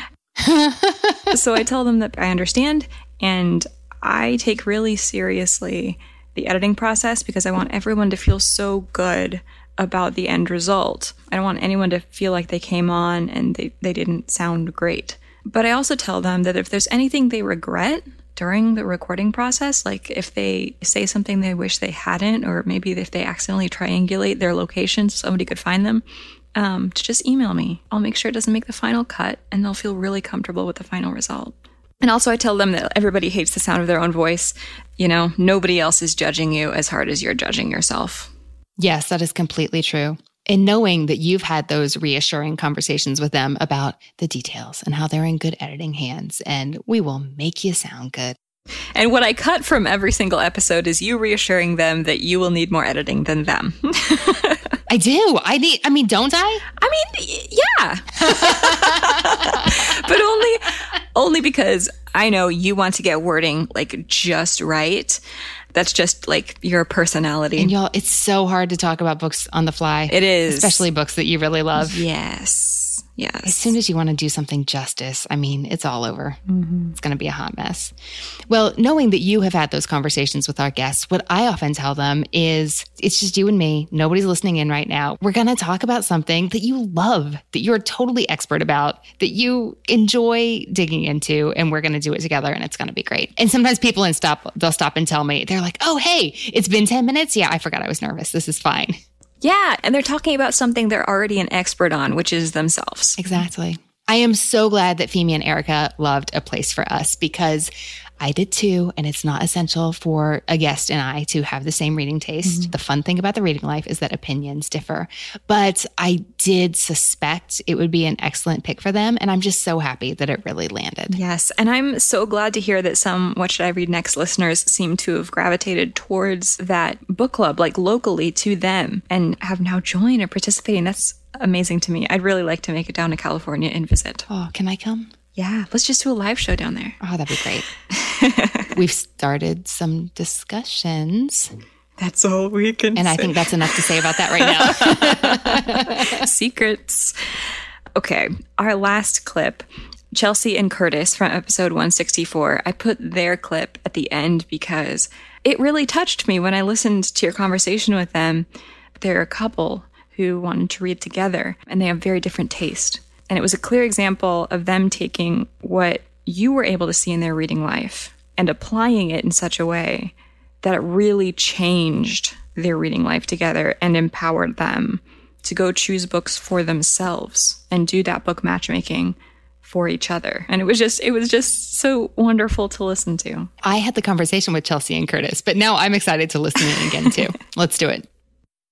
So I tell them that I understand, and I take really seriously the editing process because I want everyone to feel so good about the end result. I don't want anyone to feel like they came on and they didn't sound great. But I also tell them that if there's anything they regret during the recording process, like if they say something they wish they hadn't, or maybe if they accidentally triangulate their location so somebody could find them, to just email me. I'll make sure it doesn't make the final cut, and they'll feel really comfortable with the final result. And also I tell them that everybody hates the sound of their own voice. You know, nobody else is judging you as hard as you're judging yourself. Yes, that is completely true. And knowing that you've had those reassuring conversations with them about the details and how they're in good editing hands, and we will make you sound good. And what I cut from every single episode is you reassuring them that you will need more editing than them. I do. Don't I? Yeah. But only because I know you want to get wording like just right. That's just like your personality. And y'all, it's so hard to talk about books on the fly. It is. Especially books that you really love. Yes. As soon as you want to do something justice, it's all over. It's going to be a hot mess. Well, knowing that you have had those conversations with our guests, what I often tell them is it's just you and me. Nobody's listening in right now. We're going to talk about something that you love, that you're totally expert about, that you enjoy digging into, and we're going to do it together, and it's going to be great. And sometimes people they'll stop and tell me, they're like, "Oh, hey, it's been 10 minutes. Yeah, I forgot I was nervous. This is fine." Yeah, and they're talking about something they're already an expert on, which is themselves. Exactly. I am so glad that Femi and Erica loved A Place for Us because I did too, and it's not essential for a guest and I to have the same reading taste. The fun thing about the reading life is that opinions differ, but I did suspect it would be an excellent pick for them, and I'm just so happy that it really landed. Yes, and I'm so glad to hear that some What Should I Read Next listeners seem to have gravitated towards that book club, like locally to them, and have now joined and participating. That's amazing to me. I'd really like to make it down to California and visit. Oh, can I come? Yeah, let's just do a live show down there. Oh, that'd be great. We've started some discussions. That's all we can And I think that's enough to say about that right now. Secrets. Okay, our last clip, Chelsea and Curtis from episode 164. I put their clip at the end because it really touched me when I listened to your conversation with them. They're a couple who wanted to read together, and they have very different taste. And it was a clear example of them taking what you were able to see in their reading life and applying it in such a way that it really changed their reading life together and empowered them to go choose books for themselves and do that book matchmaking for each other. And it was just so wonderful to listen to. I had the conversation with Chelsea and Curtis, but now I'm excited to listen in again too. Let's do it.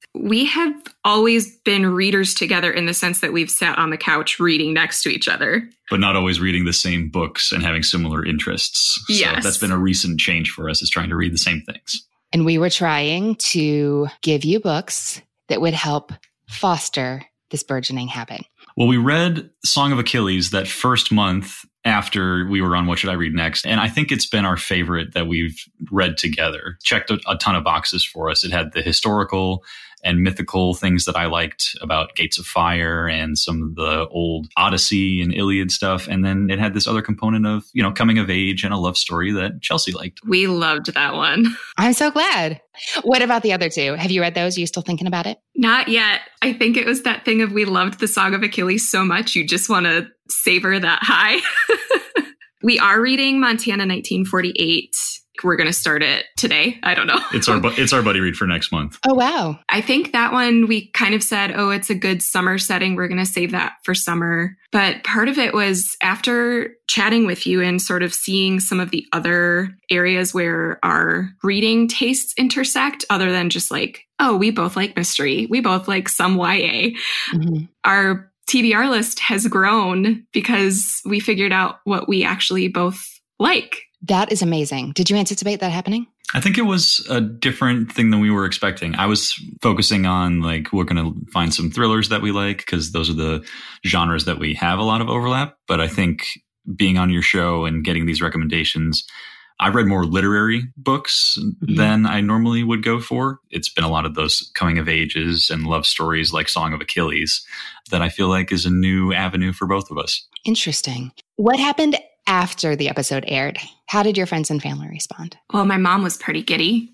We have always been readers together in the sense that we've sat on the couch reading next to each other. But not always reading the same books and having similar interests. Yes. So that's been a recent change for us, is trying to read the same things. And we were trying to give you books that would help foster this burgeoning habit. Well, we read Song of Achilles that first month after we were on What Should I Read Next? And I think it's been our favorite that we've read together. Checked a ton of boxes for us. It had the historical and mythical things that I liked about Gates of Fire and some of the old Odyssey and Iliad stuff. And then it had this other component of, coming of age and a love story that Chelsea liked. We loved that one. I'm so glad. What about the other two? Have you read those? Are you still thinking about it? Not yet. I think it was that thing of we loved the Song of Achilles so much, you just want to savor that high. We are reading Montana 1948. We're going to start it today. I don't know. It's our buddy read for next month. Oh, wow. I think that one we kind of said, it's a good summer setting. We're going to save that for summer. But part of it was after chatting with you and sort of seeing some of the other areas where our reading tastes intersect, other than just like, we both like mystery. We both like some YA. Mm-hmm. Our TBR list has grown because we figured out what we actually both like. That is amazing. Did you anticipate that happening? I think it was a different thing than we were expecting. I was focusing on we're going to find some thrillers that we like because those are the genres that we have a lot of overlap. But I think being on your show and getting these recommendations, I've read more literary books than I normally would go for. It's been a lot of those coming of ages and love stories like Song of Achilles that I feel like is a new avenue for both of us. Interesting. What happened after the episode aired? How did your friends and family respond? Well, my mom was pretty giddy.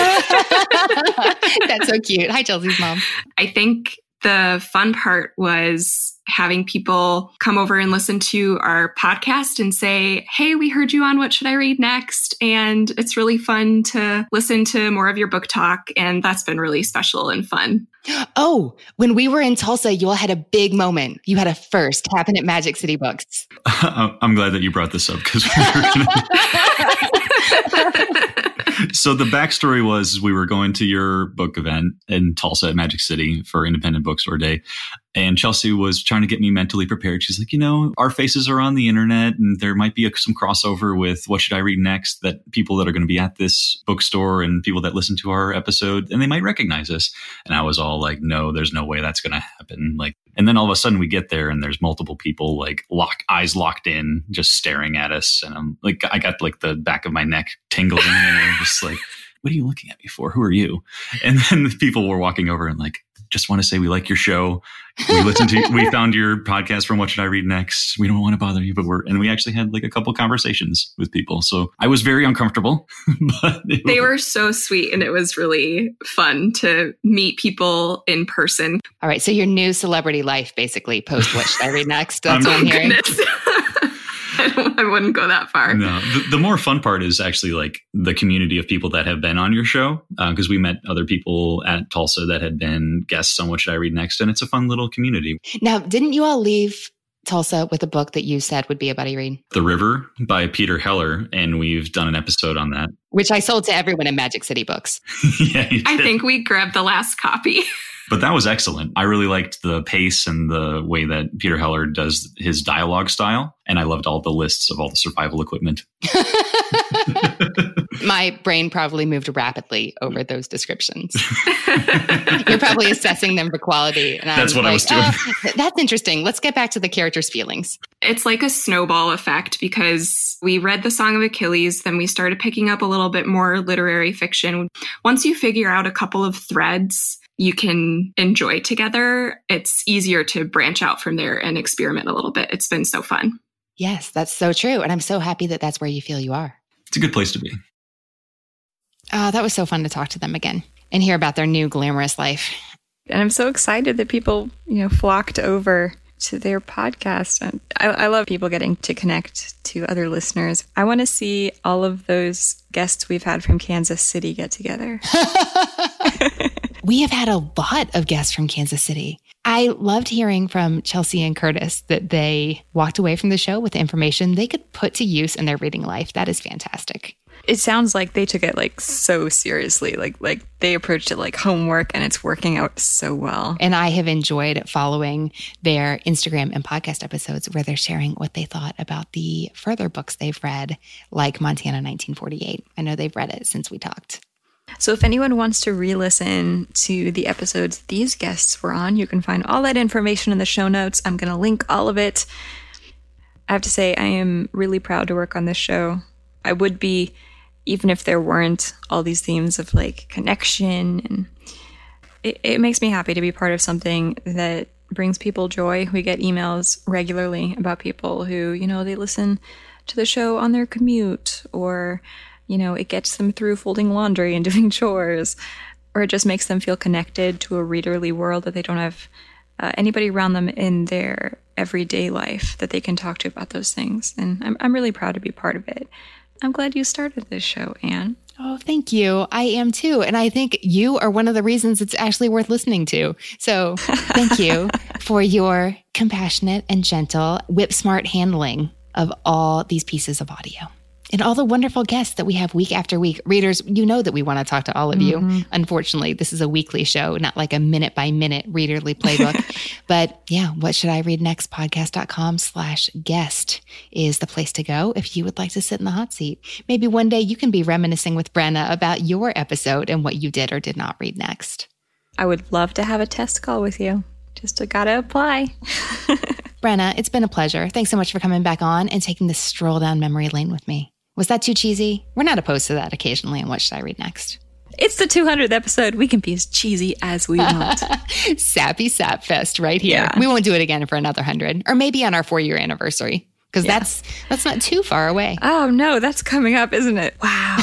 That's so cute. Hi, Chelsea's mom. I think the fun part was having people come over and listen to our podcast and say, hey, we heard you on What Should I Read Next? And it's really fun to listen to more of your book talk. And that's been really special and fun. Oh, when we were in Tulsa, you all had a big moment. You had a first happen at Magic City Books. I'm glad that you brought this up because we were going to... So the backstory was we were going to your book event in Tulsa at Magic City for Independent Bookstore Day. And Chelsea was trying to get me mentally prepared. She's like, our faces are on the internet and there might be some crossover with What Should I Read Next, that people that are going to be at this bookstore and people that listen to our episode, and they might recognize us. And I was all like, no, there's no way that's going to happen. And then all of a sudden we get there and there's multiple people eyes locked in, just staring at us. And I'm like, I got the back of my neck tingling and I'm just like, what are you looking at me for? Who are you? And then the people were walking over and just want to say we like your show. We found your podcast from What Should I Read Next? We don't want to bother you, but we actually had a couple conversations with people. So I was very uncomfortable, but they were so sweet and it was really fun to meet people in person. All right. So your new celebrity life, basically post What Should I Read Next? That's what I'm hearing. I wouldn't go that far. No, the more fun part is actually the community of people that have been on your show, because we met other people at Tulsa that had been guests on What Should I Read Next? And it's a fun little community. Now, didn't you all leave Tulsa with a book that you said would be a buddy read? The River by Peter Heller, and we've done an episode on that. Which I sold to everyone in Magic City Books. Yeah, I think we grabbed the last copy. But that was excellent. I really liked the pace and the way that Peter Heller does his dialogue style. And I loved all the lists of all the survival equipment. My brain probably moved rapidly over those descriptions. You're probably assessing them for quality. And that's what I was doing. That's interesting. Let's get back to the characters' feelings. It's like a snowball effect because we read the Song of Achilles, then we started picking up a little bit more literary fiction. Once you figure out a couple of threads you can enjoy together, it's easier to branch out from there and experiment a little bit. It's been so fun. Yes, that's so true. And I'm so happy that that's where you feel you are. It's a good place to be. Oh, that was so fun to talk to them again and hear about their new glamorous life. And I'm so excited that people, flocked over to their podcast. And I love people getting to connect to other listeners. I want to see all of those guests we've had from Kansas City get together. We have had a lot of guests from Kansas City. I loved hearing from Chelsea and Curtis that they walked away from the show with information they could put to use in their reading life. That is fantastic. It sounds like they took it like so seriously, like they approached it like homework, and it's working out so well. And I have enjoyed following their Instagram and podcast episodes where they're sharing what they thought about the further books they've read, like Montana 1948. I know they've read it since we talked. So if anyone wants to re-listen to the episodes these guests were on, you can find all that information in the show notes. I'm going to link all of it. I have to say, I am really proud to work on this show. I would be, even if there weren't all these themes of like connection, and it makes me happy to be part of something that brings people joy. We get emails regularly about people who, you know, they listen to the show on their commute, or, you know, it gets them through folding laundry and doing chores, or it just makes them feel connected to a readerly world that they don't have anybody around them in their everyday life that they can talk to about those things. And I'm really proud to be part of it. I'm glad you started this show, Anne. Oh, thank you. I am too. And I think you are one of the reasons it's actually worth listening to. So thank you for your compassionate and gentle, whip-smart handling of all these pieces of audio. And all the wonderful guests that we have week after week. Readers, you know that we want to talk to all of you. Unfortunately, this is a weekly show, not like a minute-by-minute readerly playbook. But yeah, What Should I Read Next? Podcast.com/guest is the place to go if you would like to sit in the hot seat. Maybe one day you can be reminiscing with Brenna about your episode and what you did or did not read next. I would love to have a test call with you. Just gotta apply. Brenna, it's been a pleasure. Thanks so much for coming back on and taking this stroll down memory lane with me. Was that too cheesy? We're not opposed to that occasionally on What Should I Read Next? It's the 200th episode. We can be as cheesy as we want. Sappy Sap Fest right here. Yeah. We won't do it again for another 100, or maybe on our 4-year anniversary, because that's not too far away. Oh, no, that's coming up, isn't it? Wow.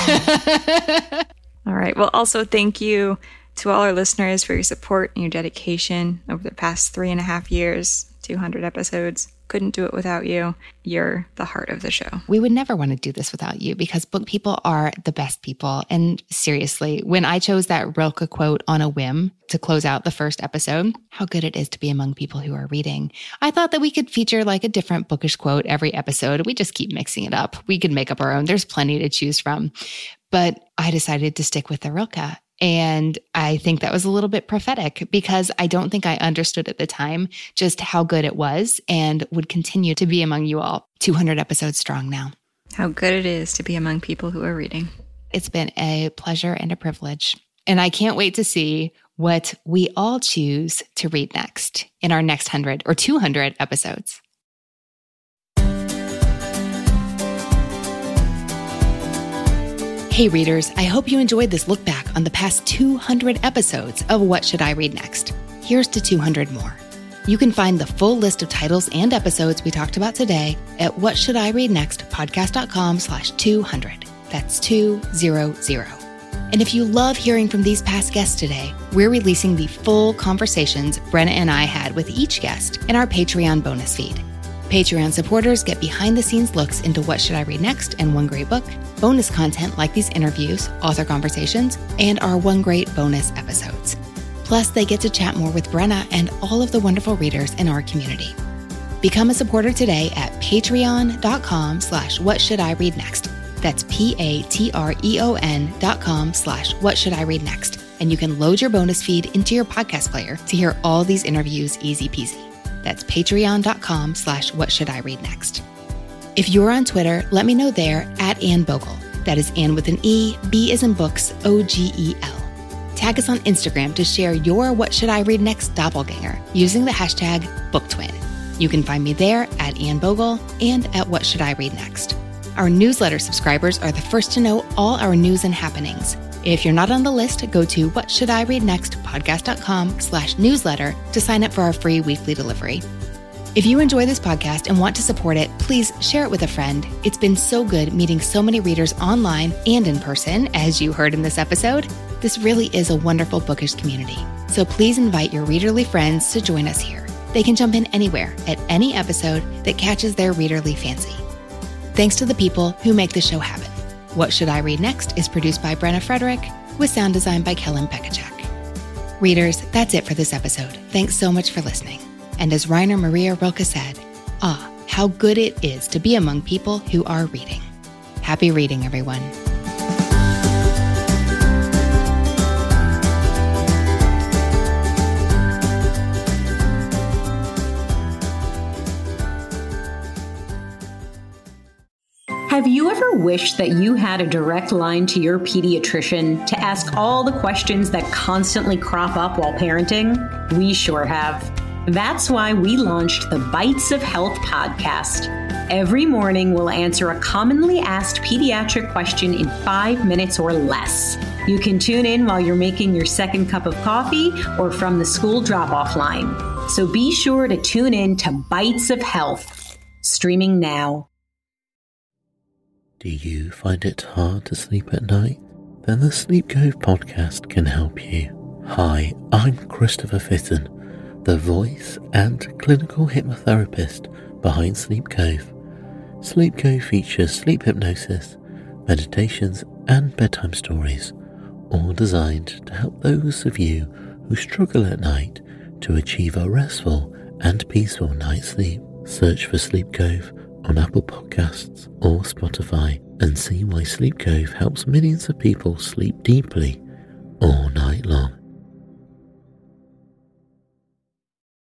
All right. Well, also thank you to all our listeners for your support and your dedication over the past 3.5 years, 200 episodes. Couldn't do it without you. You're the heart of the show. We would never want to do this without you, because book people are the best people. And seriously, when I chose that Rilke quote on a whim to close out the first episode, how good it is to be among people who are reading, I thought that we could feature like a different bookish quote every episode. We just keep mixing it up. We could make up our own. There's plenty to choose from. But I decided to stick with the Rilke. And I think that was a little bit prophetic, because I don't think I understood at the time just how good it was, and would continue to be among you all. 200 episodes strong now. How good it is to be among people who are reading. It's been a pleasure and a privilege. And I can't wait to see what we all choose to read next in our next 100 or 200 episodes. Hey readers, I hope you enjoyed this look back on the past 200 episodes of What Should I Read Next? Here's to 200 more. You can find the full list of titles and episodes we talked about today at whatshouldireadnext.podcast.com/200. That's 200. And if you love hearing from these past guests today, we're releasing the full conversations Brenna and I had with each guest in our Patreon bonus feed. Patreon supporters get behind-the-scenes looks into What Should I Read Next and One Great Book, bonus content like these interviews, author conversations, and our One Great bonus episodes. Plus, they get to chat more with Brenna and all of the wonderful readers in our community. Become a supporter today at patreon.com/whatshouldireadnext. That's patreon.com/whatshouldireadnext. And you can load your bonus feed into your podcast player to hear all these interviews easy peasy. That's patreon.com/whatshouldireadnext. If you're on Twitter, let me know there at Anne Bogle. That is Anne with an E, B as in books, OGEL. Tag us on Instagram to share your What Should I Read Next doppelganger using the hashtag BookTwin. You can find me there at Anne Bogle and at What Should I Read Next. Our newsletter subscribers are the first to know all our news and happenings. If you're not on the list, go to whatshouldireadnext.podcast.com/newsletter to sign up for our free weekly delivery. If you enjoy this podcast and want to support it, please share it with a friend. It's been so good meeting so many readers online and in person, as you heard in this episode. This really is a wonderful bookish community. So please invite your readerly friends to join us here. They can jump in anywhere at any episode that catches their readerly fancy. Thanks to the people who make the show happen. What Should I Read Next is produced by Brenna Frederick, with sound design by Kellen Pekacek. Readers, that's it for this episode. Thanks so much for listening. And as Rainer Maria Rilke said, how good it is to be among people who are reading. Happy reading, everyone. Have you ever wished that you had a direct line to your pediatrician to ask all the questions that constantly crop up while parenting? We sure have. That's why we launched the Bites of Health podcast. Every morning, we'll answer a commonly asked pediatric question in 5 minutes or less. You can tune in while you're making your second cup of coffee or from the school drop-off line. So be sure to tune in to Bites of Health, streaming now. Do you find it hard to sleep at night? Then the Sleep Cove podcast can help you. Hi, I'm Christopher Fitton, the voice and clinical hypnotherapist behind Sleep Cove. Sleep Cove features sleep hypnosis, meditations, and bedtime stories, all designed to help those of you who struggle at night to achieve a restful and peaceful night's sleep. Search for Sleep Cove on Apple Podcasts or Spotify and see why Sleep Cove helps millions of people sleep deeply all night long.